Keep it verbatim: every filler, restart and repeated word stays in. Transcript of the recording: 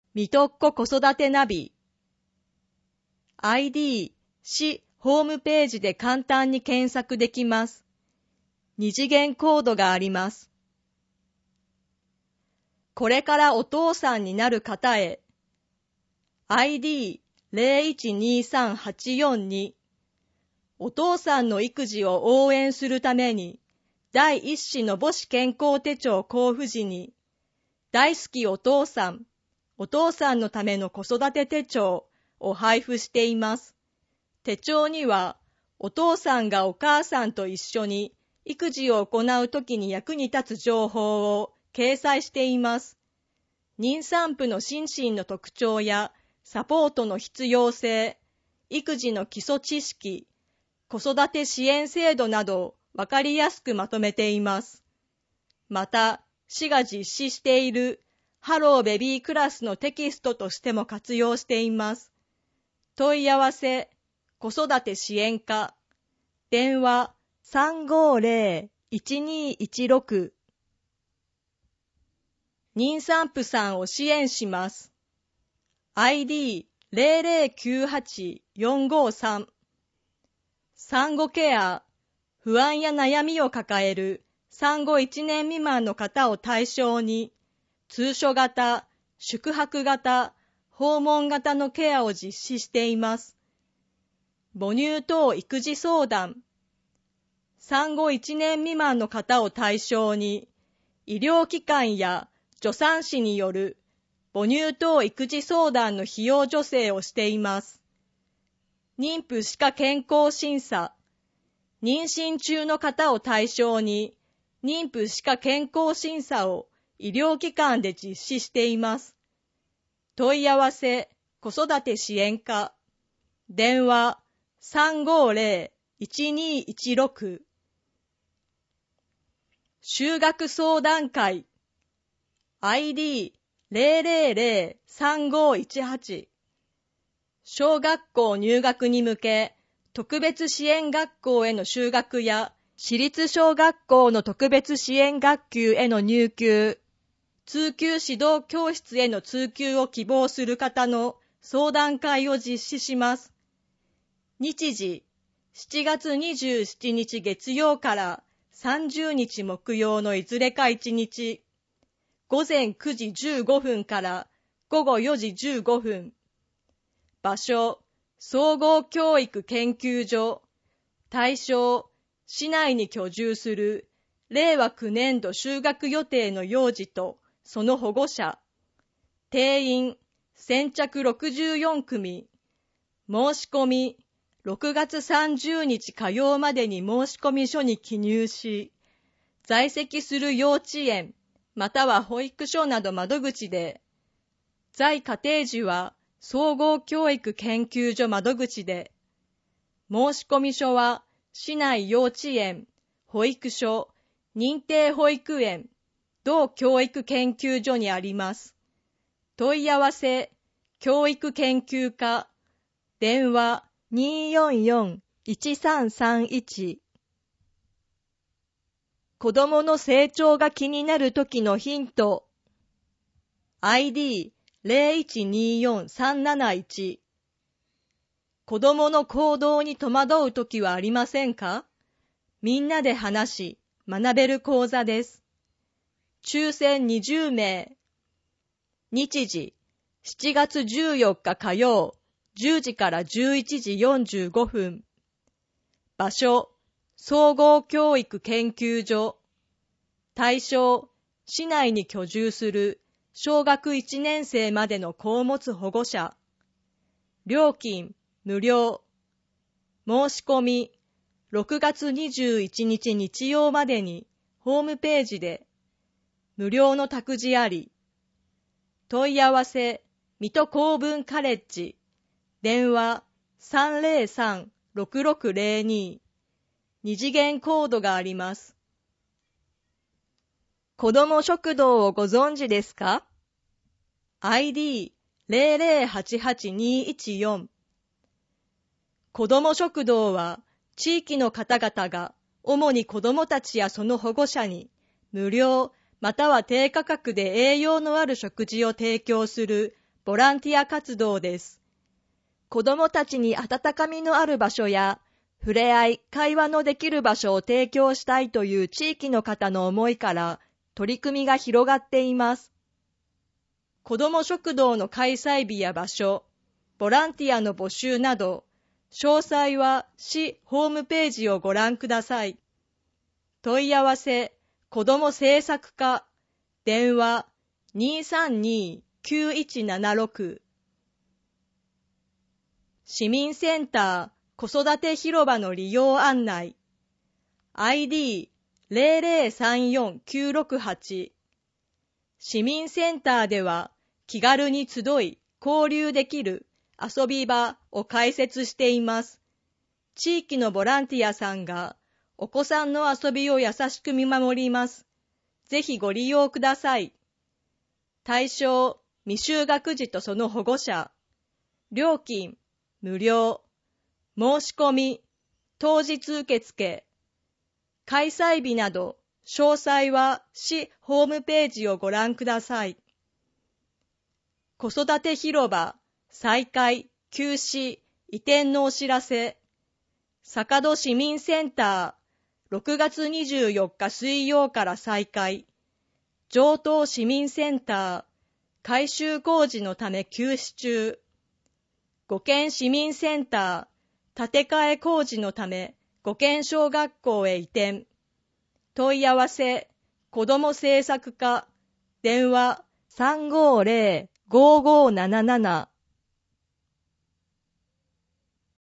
みとっこ子育てナビ。アイディー、市ホームページで簡単に検索できます。二次元コードがあります。これからお父さんになる方へ。アイディーゼロいちにさんはちよんに お父さんの育児を応援するために第一子の母子健康手帳交付時に大好きお父さん、お父さんのための子育て手帳を配布しています。手帳にはお父さんがお母さんと一緒に育児を行うときに役に立つ情報を掲載しています。妊産婦の心身の特徴やサポートの必要性、育児の基礎知識、子育て支援制度などをわかりやすくまとめています。また、市が実施しているハローベビークラスのテキストとしても活用しています。問い合わせ、子育て支援課、電話 さんごゼロ いちにいちろく。妊産婦さんを支援します。アイディーゼロゼロきゅうはちよんごさん。産後ケア、不安や悩みを抱える産後いちねん未満の方を対象に、通所型、宿泊型、訪問型のケアを実施しています。母乳等育児相談、産後いちねん未満の方を対象に、医療機関や助産師による母乳等育児相談の費用助成をしています。妊婦歯科健康審査、妊娠中の方を対象に、妊婦歯科健康審査を医療機関で実施しています。問い合わせ、子育て支援課、電話 さんごゼロ いちにいちろく。就学相談会、アイディーゼロゼロゼロ さんごいちはち。小学校入学に向け、特別支援学校への就学や、私立小学校の特別支援学級への入級、通級指導教室への通級を希望する方の相談会を実施します。日時、しちがつにじゅうしちにち月曜からさんじゅうにち木曜のいずれかいちにち、ごぜんくじじゅうごふんからごごよじじゅうごふん。場所、総合教育研究所。対象、市内に居住するれいわきゅうねんど就学予定の幼児とその保護者。定員、先着ろくじゅうよんくみ。申し込み、ろくがつさんじゅうにち火曜までに申込書に記入し、在籍する幼稚園、または保育所など窓口で、在家庭時は総合教育研究所窓口で、申込書は市内幼稚園、保育所、認定保育園、同教育研究所にあります。問い合わせ、教育研究課、電話 にーよんよん いちさんさんいち。子供の成長が気になるときのヒント。アイディーゼロいちによんさんなないち。子供の行動に戸惑うときはありませんか？みんなで話し、学べる講座です。抽選にじゅうめい。日時、しちがつじゅうよっか火曜、じゅうじからじゅういちじよんじゅうごふん。場所、総合教育研究所。対象、市内に居住する小学いちねんせいまでの子を持つ保護者。料金、無料。申し込み、ろくがつにじゅういちにち日曜までにホームページで。無料の託児あり。問い合わせ、水戸公文カレッジ。電話 さんぜろさん ろくろくぜろに。二次元コードがあります。子ども食堂をご存知ですか？ アイディーゼロゼロはちはちにいちよん。子ども食堂は地域の方々が主に子どもたちやその保護者に無料または低価格で栄養のある食事を提供するボランティア活動です。子どもたちに温かみのある場所や、触れ合い、会話のできる場所を提供したいという地域の方の思いから、取り組みが広がっています。子ども食堂の開催日や場所、ボランティアの募集など、詳細は市ホームページをご覧ください。問い合わせ、子ども政策課、電話 にーさんにーきゅういちななろく。市民センター子育て広場の利用案内 アイディーゼロゼロさんよんきゅうろくはち。 市民センターでは気軽に集い交流できる遊び場を開設しています。地域のボランティアさんがお子さんの遊びを優しく見守ります。ぜひご利用ください。対象、未就学児とその保護者。料金、無料。申し込み、当日受付。開催日など、詳細は市ホームページをご覧ください。子育て広場、再開、休止、移転のお知らせ。坂戸市民センター、ろくがつにじゅうよっか水曜から再開。城東市民センター、改修工事のため休止中。五軒市民センター、建て替え工事のため五軒小学校へ移転。問い合わせ、子ども政策課、電話 さんごーぜろ ごーごーなななな